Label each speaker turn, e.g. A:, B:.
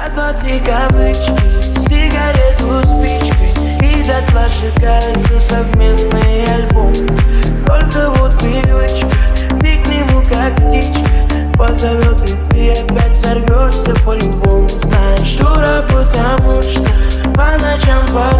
A: Раз, два, три кавычки, сигарету спичкой, и дотла сжигается совместный альбом. Только вот привычка, ты к нему как птичка позовет, и ты опять сорвешься по-любому. Знаешь, дура, потому что по ночам